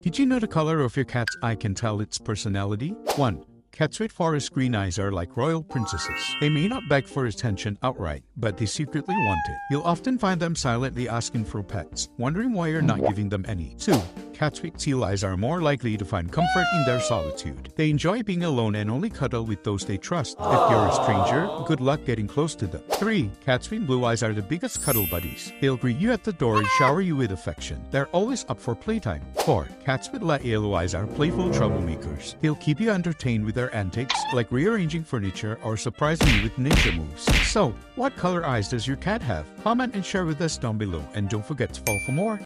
Did you know the color of your cat's eye can tell its personality? 1. Cats with forest green eyes are like royal princesses. They may not beg for attention outright, but they secretly want it. You'll often find them silently asking for pets, wondering why you're not giving them any. 2. Cats with teal eyes are more likely to find comfort in their solitude. They enjoy being alone and only cuddle with those they trust. If you're a stranger, good luck getting close to them. 3. Cats with blue eyes are the biggest cuddle buddies. They'll greet you at the door and shower you with affection. They're always up for playtime. 4. Cats with light yellow eyes are playful troublemakers. They'll keep you entertained with their antics, like rearranging furniture or surprising you with ninja moves. So, what color eyes does your cat have? Comment and share with us down below, and don't forget to follow for more.